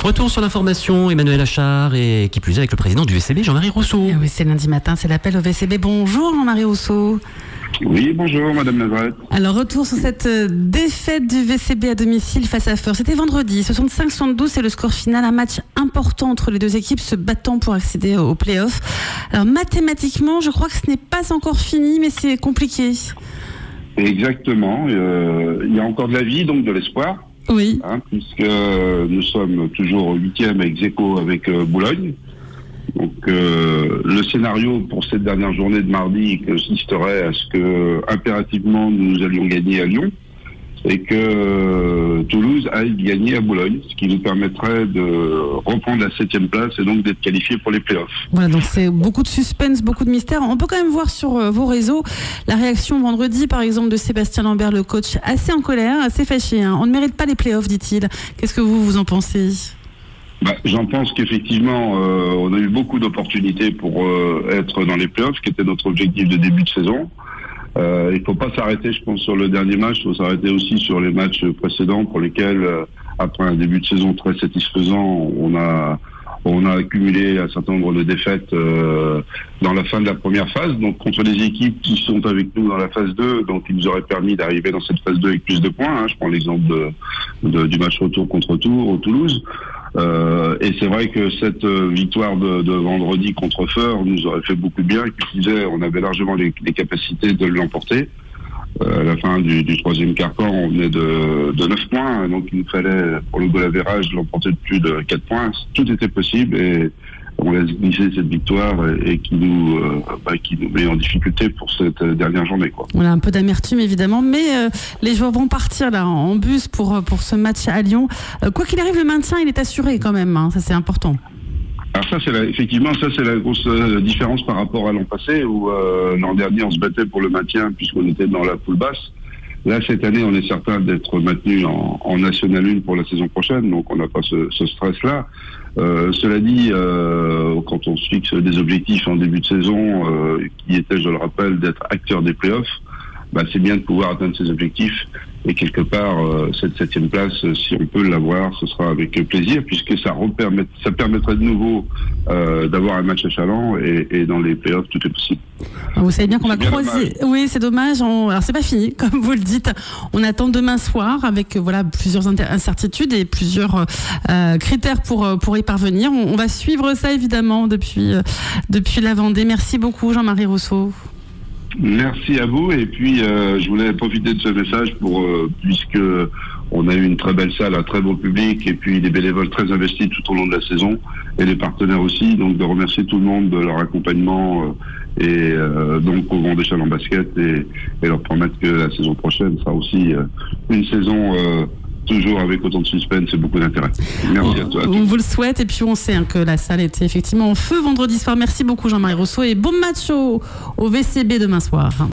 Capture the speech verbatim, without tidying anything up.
Retour sur l'information, Emmanuel Achard, et qui plus est avec le président du V C B, Jean-Marie Rousseau. Eh oui, c'est lundi matin, c'est l'appel au V C B. Bonjour Jean-Marie Rousseau. Oui, bonjour Madame Nazareth. Alors, retour sur cette défaite du V C B à domicile face à Feur. C'était vendredi, soixante-cinq soixante-douze, c'est le score final, un match important entre les deux équipes se battant pour accéder aux play-offs. Alors, mathématiquement, je crois que ce n'est pas encore fini, mais c'est compliqué. Exactement, euh, il y a encore de la vie, donc de l'espoir. Oui. Hein, puisque nous sommes toujours huitième ex aequo avec euh, Boulogne. Donc euh, le scénario pour cette dernière journée de mardi consisterait à ce que impérativement nous allions gagner à Lyon et que euh, Toulouse aille gagner à Boulogne, ce qui nous permettrait de reprendre la septième place et donc d'être qualifiés pour les playoffs. Voilà, donc c'est beaucoup de suspense, beaucoup de mystère. On peut quand même voir sur euh, vos réseaux la réaction vendredi, par exemple, de Sébastien Lambert, le coach, assez en colère, assez fâché. Hein. On ne mérite pas les playoffs, dit-il. Qu'est-ce que vous, vous en pensez ? Bah, j'en pense qu'effectivement, euh, on a eu beaucoup d'opportunités pour euh, être dans les playoffs, qui était notre objectif de début de saison. Euh, il ne faut pas s'arrêter, je pense, sur le dernier match. Il faut s'arrêter aussi sur les matchs précédents pour lesquels, euh, après un début de saison très satisfaisant, on a on a accumulé un certain nombre de défaites euh, dans la fin de la première phase. Donc contre les équipes qui sont avec nous dans la phase deux, donc ils nous auraient permis d'arriver dans cette phase deux avec plus de points. Hein. Je prends l'exemple de, de, du match retour contre Tours au Toulouse. Euh, et c'est vrai que cette victoire de, de vendredi contre Feur nous aurait fait beaucoup de bien. Qui disait, on avait largement les, les capacités de l'emporter. Euh, à la fin du, du troisième quart-temps, on venait de, de neuf points, donc il nous fallait, pour le goal average, l'emporter de plus de quatre points. Tout était possible et on laisse glisser cette victoire et, et qui nous, euh, bah, qui nous met en difficulté pour cette dernière journée, quoi. On a un peu d'amertume évidemment, mais euh, les joueurs vont partir là en bus pour, pour ce match à Lyon. Euh, quoi qu'il arrive, le maintien il est assuré quand même, hein, ça c'est important. Alors ça, c'est la, effectivement, ça c'est la grosse euh, différence par rapport à l'an passé où euh, l'an dernier on se battait pour le maintien puisqu'on était dans la poule basse. Là, cette année, on est certain d'être maintenu en, en National un pour la saison prochaine, donc on n'a pas ce, ce stress-là. Euh, cela dit, euh, quand on se fixe des objectifs en début de saison, euh, qui étaient, je le rappelle, d'être acteur des playoffs, bah, c'est bien de pouvoir atteindre ces objectifs. Et quelque part, euh, cette septième place, si on peut l'avoir, ce sera avec plaisir, puisque ça, repermet, ça permettrait de nouveau euh, d'avoir un match achalant et, et dans les playoffs, tout est possible. Vous savez bien qu'on c'est va croiser. Dommage. Oui, c'est dommage. On... Alors c'est pas fini, comme vous le dites. On attend demain soir avec voilà plusieurs inter... incertitudes et plusieurs euh, critères pour pour y parvenir. On, on va suivre ça évidemment depuis euh, depuis la Vendée. Merci beaucoup, Jean-Marie Rousseau. Merci à vous et puis euh, je voulais profiter de ce message pour euh, puisque on a eu une très belle salle, un très beau public et puis des bénévoles très investis tout au long de la saison et les partenaires aussi, donc de remercier tout le monde de leur accompagnement euh, et euh, donc au Vendée Chalon Basket et, et leur promettre que la saison prochaine sera aussi euh, une saison euh, toujours avec autant de suspense et beaucoup d'intérêt. Merci à toi. À on vous le souhaite et puis on sait hein, que la salle était effectivement en feu vendredi soir. Merci beaucoup Jean-Marie Rousseau et bon match au, au V C B demain soir.